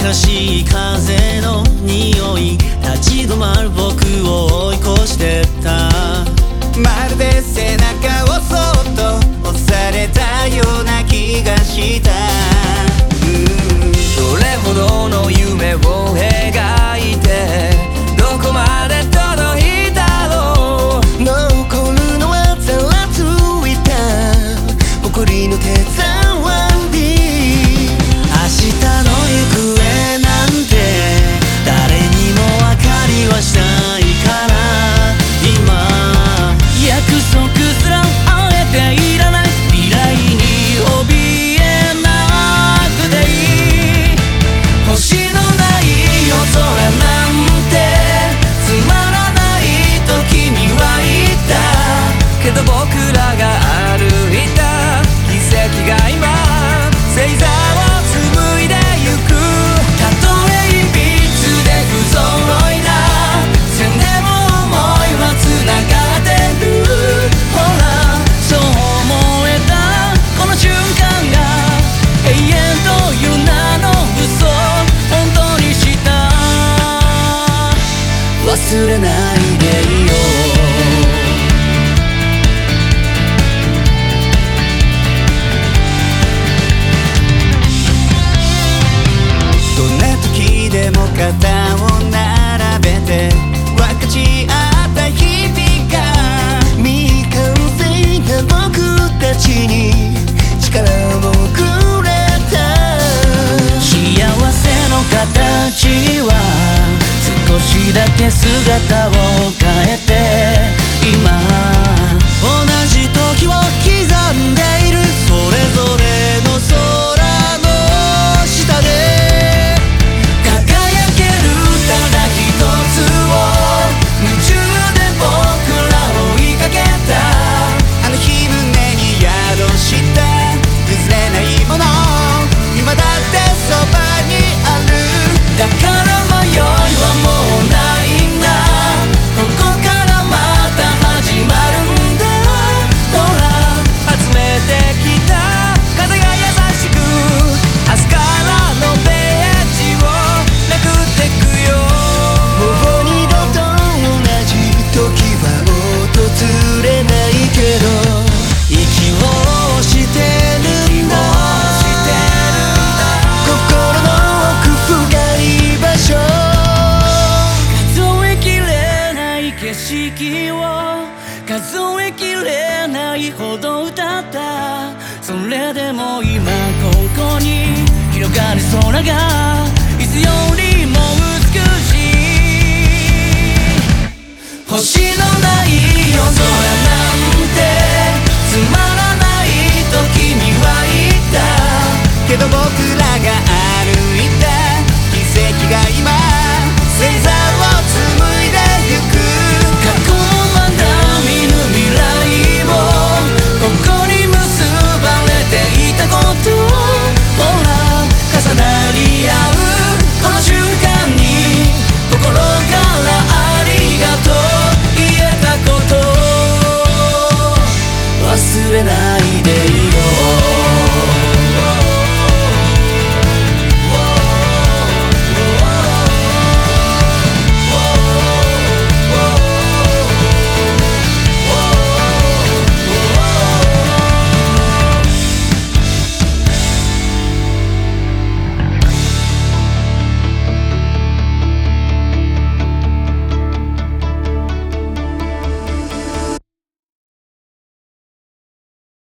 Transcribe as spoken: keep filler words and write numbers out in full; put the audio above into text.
かしい風の匂い、立ち止まる僕を追い越してった。まるで背中をそっと押されたような気がした。 どれほどの夢を描いてどこまで届いたろう。 残るのはざらついた誇りの手触り。 明日の行方なんて誰にも分かりはしないから、今約束すらあえていらない。未来に怯えなくていい。星のない夜空なんてつまらないと君は言った。 けど僕らが歩いた奇跡が今星座を紡いでゆく。 たとえいびつで不揃いな線でも想いはつながってる。ほらそう思えたこの瞬間が永遠という名の嘘本当にした。忘れないでいよでも肩を並べて分かち合った日々が未完成な僕たちに力をくれた。 幸せの形は少しだけ姿を変えて今同じ時を刻んでいる。それぞれの空の下でだから迷いはもうないんだ。ここからまた始まるんだ。ほら集めてきた風が優しく明日からのページをめくってくよ。 もう二度と同じ時は訪れないけど息をしてるんだ。 心の奥深い場所。 数えきれない景色を数えきれないほど歌った。それでも今ここに広がる空がいつよりも美しい。星の